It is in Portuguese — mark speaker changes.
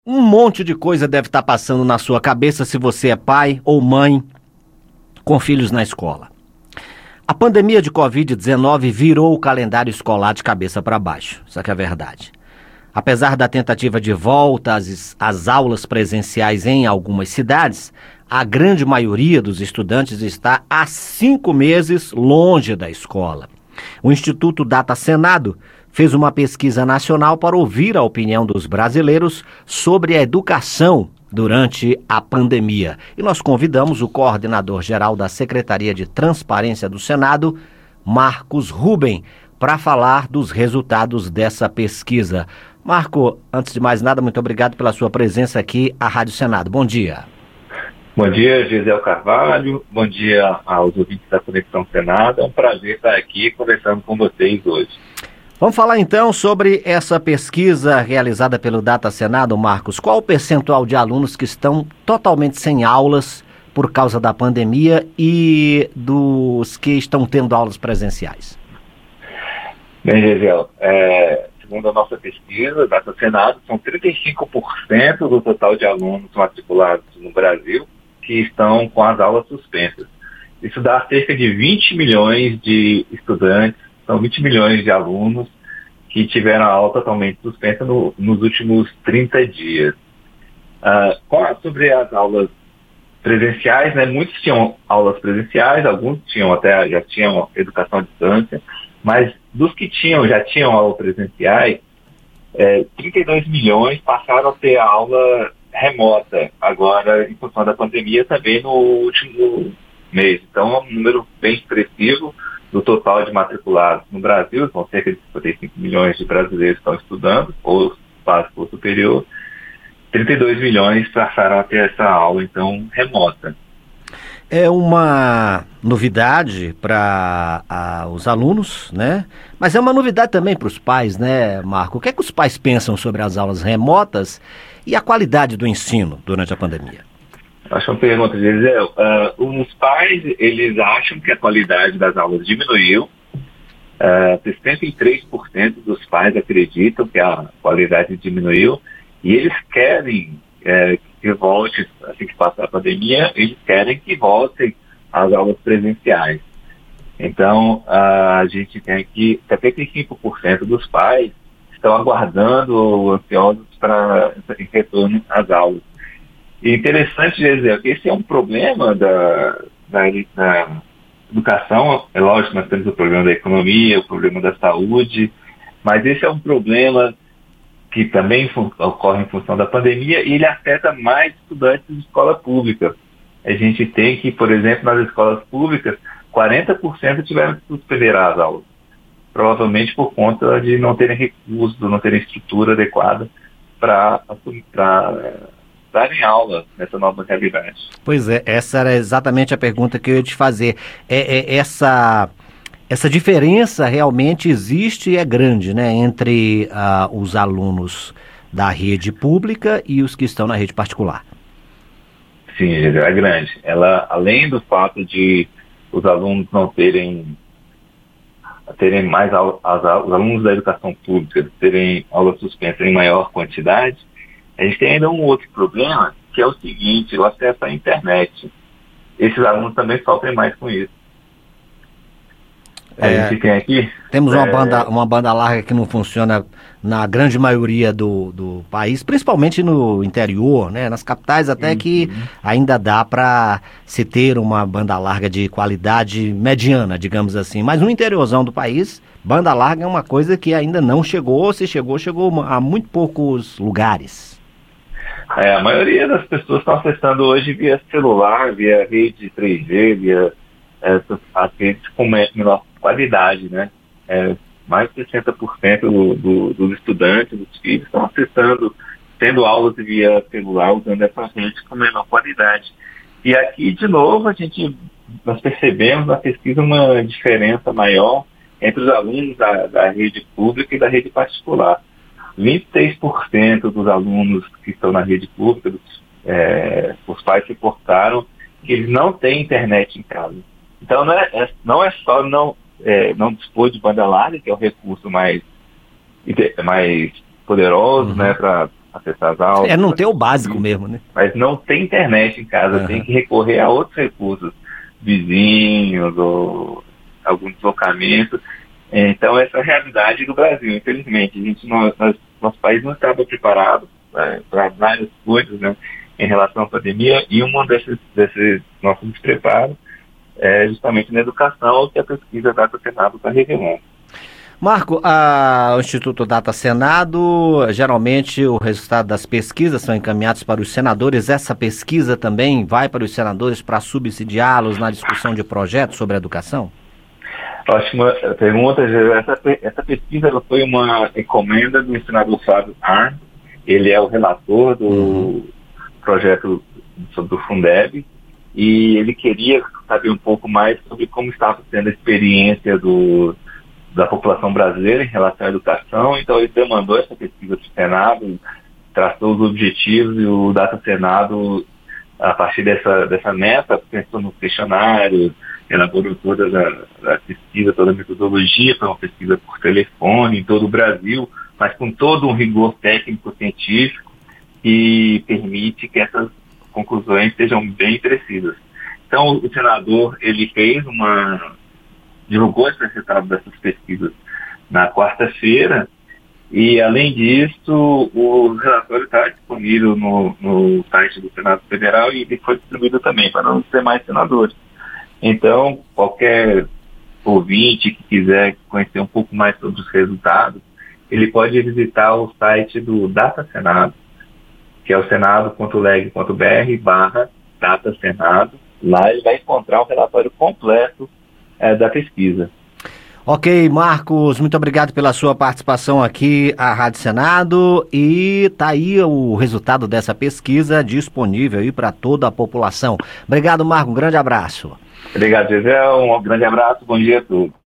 Speaker 1: Um monte de coisa deve estar passando na sua cabeça se você é pai ou mãe com filhos na escola. A pandemia de Covid-19 virou o calendário escolar de cabeça para baixo. Isso é que é verdade. Apesar da tentativa de volta às aulas presenciais em algumas cidades, a grande maioria dos estudantes está há 5 meses longe da escola. O Instituto Data Senado fez uma pesquisa nacional para ouvir a opinião dos brasileiros sobre a educação durante a pandemia. E nós convidamos o coordenador-geral da Secretaria de Transparência do Senado, Marcos Ruben, para falar dos resultados dessa pesquisa. Marco, antes de mais nada, muito obrigado pela sua presença aqui à Rádio Senado. Bom dia.
Speaker 2: Bom dia, Gisele Carvalho. Bom dia aos ouvintes da Conexão Senado. É um prazer estar aqui conversando com vocês hoje.
Speaker 1: Vamos falar então sobre essa pesquisa realizada pelo Data Senado, Marcos. Qual o percentual de alunos que estão totalmente sem aulas por causa da pandemia e dos que estão tendo aulas presenciais?
Speaker 2: Bem, Gisele, segundo a nossa pesquisa, Data Senado, são 35% do total de alunos matriculados no Brasil que estão com as aulas suspensas. Isso dá cerca de 20 milhões de estudantes, são 20 milhões de alunos que tiveram a aula totalmente suspensa nos últimos 30 dias. Sobre as aulas presenciais, né, muitos tinham aulas presenciais, alguns já tinham educação à distância, mas dos que já tinham aulas presenciais, 32 milhões passaram a ter aula remota, agora em função da pandemia também no último mês. Então é um número bem expressivo do total de matriculados no Brasil. São cerca de 55 milhões de brasileiros que estão estudando, ou básico ou superior. 32 milhões passaram a ter essa aula, então, remota.
Speaker 1: É uma novidade para os alunos, né? Mas é uma novidade também para os pais, né, Marco? O que é que os pais pensam sobre as aulas remotas e a qualidade do ensino durante a pandemia?
Speaker 2: Acho uma pergunta, Gisele. Os pais, eles acham que a qualidade das aulas diminuiu. 63% dos pais acreditam que a qualidade diminuiu e eles querem que volte, assim que passar a pandemia, eles querem que voltem às aulas presenciais. Então, a gente tem aqui 75% dos pais estão aguardando, ansiosos para retorno às aulas. E interessante dizer que esse é um problema da educação. É lógico, nós temos o problema da economia, o problema da saúde, mas esse é um problema que também ocorre em função da pandemia e ele afeta mais estudantes de escola pública. A gente tem que, por exemplo, nas escolas públicas, 40% tiveram que suspender as aulas, provavelmente por conta de não terem recursos, não terem estrutura adequada para darem aula nessa nova realidade.
Speaker 1: Pois é, essa era exatamente a pergunta que eu ia te fazer. Essa diferença realmente existe e é grande, né, entre os alunos da rede pública e os que estão na rede particular.
Speaker 2: Sim, é grande. Ela, além do fato de os alunos não terem mais aulas, os alunos da educação pública terem aulas suspensas em maior quantidade, a gente tem ainda um outro problema, que é o seguinte: o acesso à internet. Esses alunos também sofrem mais com isso. A gente tem aqui...
Speaker 1: Temos uma banda larga que não funciona na grande maioria do país, principalmente no interior, né? Nas capitais até que ainda dá para se ter uma banda larga de qualidade mediana, digamos assim. Mas no interiorzão do país, banda larga é uma coisa que ainda não chegou, se chegou a muito poucos lugares.
Speaker 2: A maioria das pessoas estão acessando hoje via celular, via rede 3G, via as redes com menor qualidade, né? Mais de 60% dos estudantes, dos filhos, estão acessando, tendo aulas via celular, usando essa rede com menor qualidade. E aqui, de novo, nós percebemos na pesquisa uma diferença maior entre os alunos da rede pública e da rede particular. 26% dos alunos que estão na rede pública, os pais reportaram que eles não têm internet em casa. Então não é só não dispor de banda larga, que é o recurso mais poderoso, né, para acessar as aulas.
Speaker 1: Não ter o básico mesmo, né?
Speaker 2: Mas não tem internet em casa, tem que recorrer a outros recursos, vizinhos ou algum deslocamento. Então, essa é a realidade do Brasil. Infelizmente, nosso país não estava preparado para várias coisas, né, em relação à pandemia, e um desses nossos despreparos é justamente na educação, que a pesquisa Data Senado está revelando.
Speaker 1: Marco, o Instituto Data Senado, geralmente o resultado das pesquisas são encaminhados para os senadores. Essa pesquisa também vai para os senadores para subsidiá-los na discussão de projetos sobre a educação?
Speaker 2: Ótima pergunta. Essa pesquisa ela foi uma encomenda do senador Flávio Arn. Ele é o relator do projeto do Fundeb, e ele queria saber um pouco mais sobre como estava sendo a experiência da população brasileira em relação à educação. Então ele demandou essa pesquisa para o Senado, traçou os objetivos, e o Data Senado, a partir dessa meta, pensou no questionário, elaborou toda a pesquisa, toda a metodologia. Foi uma pesquisa por telefone em todo o Brasil, mas com todo um rigor técnico-científico que permite que essas conclusões sejam bem precisas. Então, o senador, ele divulgou esse resultado dessas pesquisas na quarta-feira, e, além disso, o relatório está disponível no site do Senado Federal, e ele foi distribuído também para os demais senadores. Então, qualquer ouvinte que quiser conhecer um pouco mais sobre os resultados, ele pode visitar o site do Data Senado, que é o senado.leg.br/Data Senado. Lá ele vai encontrar o relatório completo da pesquisa.
Speaker 1: Ok, Marcos, muito obrigado pela sua participação aqui à Rádio Senado, e tá aí o resultado dessa pesquisa disponível aí para toda a população. Obrigado, Marcos, um grande abraço.
Speaker 2: Obrigado, Gisele, um grande abraço, bom dia a todos.